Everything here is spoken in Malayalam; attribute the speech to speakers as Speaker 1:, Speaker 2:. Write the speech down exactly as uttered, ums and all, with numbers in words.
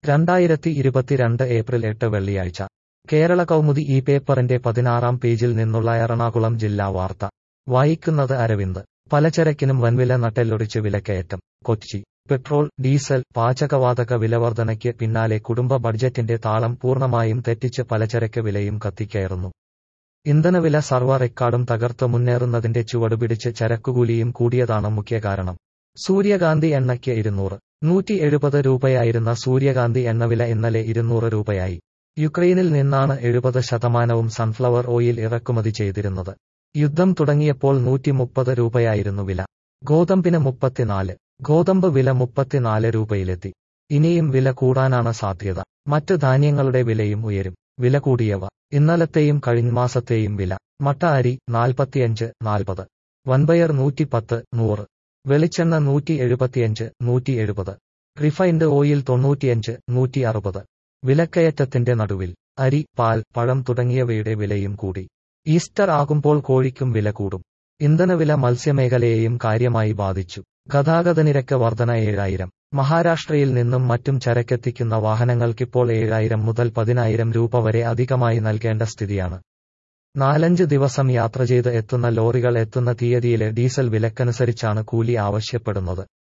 Speaker 1: രണ്ടായിരത്തി ഇരുപത്തിരണ്ട് ഏപ്രിൽ എട്ട് വെള്ളിയാഴ്ച കേരള കൗമുദി ഈ പേപ്പറിന്റെ പതിനാറാം പേജിൽ നിന്നുള്ള എറണാകുളം ജില്ലാ വാർത്ത വായിക്കുന്നത് അരവിന്ദ്. പലചരക്കിനും വൻവില നട്ടെല്ലൊടിച്ച് വിലക്കയറ്റം. കൊച്ചി. പെട്രോൾ, ഡീസൽ, പാചകവാതക വിലവർധനയ്ക്ക് പിന്നാലെ കുടുംബ ബഡ്ജറ്റിന്റെ താളം പൂർണ്ണമായും തെറ്റിച്ച് പലചരക്ക് വിലയും കത്തിക്കയറുന്നു. ഇന്ധനവില സർവ്വ റെക്കോർഡും തകർത്ത് മുന്നേറുന്നതിന്റെ ചുവടുപിടിച്ച് ചരക്കുകൂലിയും കൂടിയതാണ് മുഖ്യ കാരണം. സൂര്യകാന്തി എണ്ണയ്ക്ക് ഇരുന്നൂറ് നൂറ്റി എഴുപത് രൂപയായിരുന്ന സൂര്യകാന്തി എണ്ണവില ഇന്നലെ ഇരുന്നൂറ് രൂപയായി. യുക്രൈനിൽ നിന്നാണ് എഴുപത് ശതമാനവും സൺഫ്ലവർ ഓയിൽ ഇറക്കുമതി ചെയ്തിരുന്നത്. യുദ്ധം തുടങ്ങിയപ്പോൾ നൂറ്റി മുപ്പത് രൂപയായിരുന്നു വില. ഗോതമ്പിന് മുപ്പത്തിനാല്. ഗോതമ്പ് വില മുപ്പത്തിനാല് രൂപയിലെത്തി. ഇനിയും വില കൂടാനാണ് സാധ്യത. മറ്റ് ധാന്യങ്ങളുടെ വിലയും ഉയരും. വില കൂടിയവ. ഇന്നലത്തെയും കഴിഞ്ഞമാസത്തെയും വില. മട്ട അരി നാൽപ്പത്തിയഞ്ച് നാൽപ്പത്. വൻപയർ നൂറ്റിപ്പത്ത് നൂറ്. വെളിച്ചെണ്ണ നൂറ്റി എഴുപത്തിയഞ്ച് നൂറ്റി എഴുപത്. റിഫൈൻഡ് ഓയിൽ തൊണ്ണൂറ്റിയഞ്ച് നൂറ്റി അറുപത്. വിലക്കയറ്റത്തിന്റെ നടുവിൽ അരി, പാൽ, പഴം തുടങ്ങിയവയുടെ വിലയും കൂടി. ഈസ്റ്റർ ആകുമ്പോൾ കോഴിക്കും വില കൂടും. ഇന്ധനവില മത്സ്യമേഖലയെയും കാര്യമായി ബാധിച്ചു. ഗതാഗതനിരക്ക് വർധന ഏഴായിരം. മഹാരാഷ്ട്രയിൽ നിന്നും മറ്റും ചരക്കെത്തിക്കുന്ന വാഹനങ്ങൾക്കിപ്പോൾ ഏഴായിരം മുതൽ പതിനായിരം രൂപ വരെ അധികമായി നൽകേണ്ട സ്ഥിതിയാണ്. നാലഞ്ച് ദിവസം യാത്ര ചെയ്ത് എത്തുന്ന ലോറികൾ എത്തുന്ന തീയതിയിലെ ഡീസൽ വിലക്കനുസരിച്ചാണ് കൂലി ആവശ്യപ്പെടുന്നത്.